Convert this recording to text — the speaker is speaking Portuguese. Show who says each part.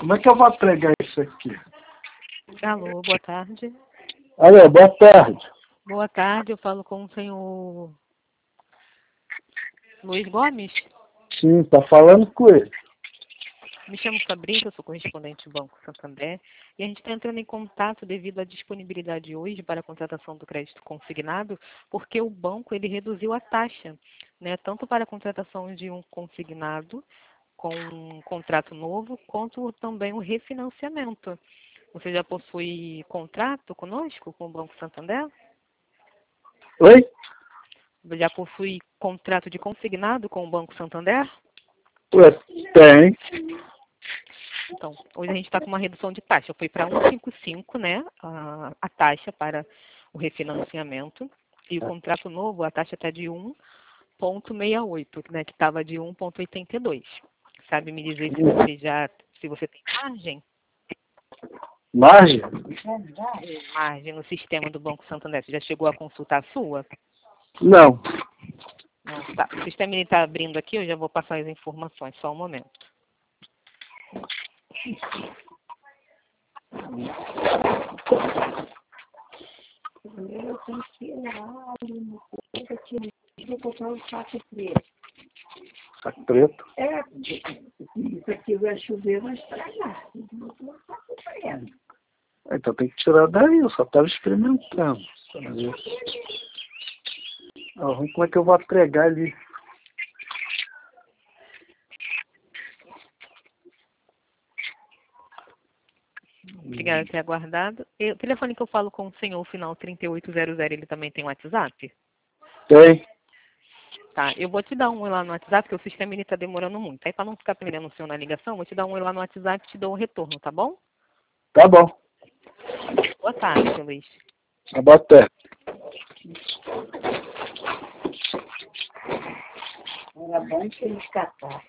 Speaker 1: Como é que eu vou pregar isso aqui?
Speaker 2: Alô, boa tarde.
Speaker 1: Alô, boa tarde.
Speaker 2: Boa tarde, eu falo com o senhor Luiz Gomes.
Speaker 1: Sim, tá falando com ele.
Speaker 2: Me chamo Fabrício, eu sou correspondente do Banco Santander e a gente está entrando em contato devido à disponibilidade hoje para a contratação do crédito consignado, porque o banco ele reduziu a taxa, né, tanto para a contratação de um consignado com um contrato novo, quanto também o refinanciamento. Você já possui contrato conosco, com o Banco Santander?
Speaker 1: Oi?
Speaker 2: Já possui contrato de consignado com o Banco Santander?
Speaker 1: Ué, tem.
Speaker 2: Então, hoje a gente está com uma redução de taxa. Foi para 1,55, né, a taxa para o refinanciamento. E o contrato novo, a taxa está de 1,68, né, que estava de 1,82. Sabe me dizer se você tem margem?
Speaker 1: Margem?
Speaker 2: Margem no sistema do Banco Santander. Você já chegou a consultar a sua?
Speaker 1: Não.
Speaker 2: Não, tá. O sistema está abrindo aqui, eu já vou passar as informações, só um momento.
Speaker 3: Eu tenho que ir lá no coisa que eu vou comprar um saco preto.
Speaker 1: Saco preto?
Speaker 3: É, isso aqui vai chover, vai estragar. Então, eu vou um saco preto.
Speaker 1: Então tem que tirar daí, eu só estava experimentando. Como é que eu vou pregar ali?
Speaker 2: Obrigada por ter aguardado. O telefone que eu falo com o senhor, o final 3800, ele também tem WhatsApp?
Speaker 1: Tem.
Speaker 2: Tá, eu vou te dar um oi lá no WhatsApp, porque o sistema está demorando muito. Aí, para não ficar perdendo o senhor na ligação, vou te dar um oi lá no WhatsApp e te dou o retorno, tá bom?
Speaker 1: Tá bom.
Speaker 2: Boa tarde, seu Luiz.
Speaker 1: Boa tarde.
Speaker 3: Era bom que eles catassem.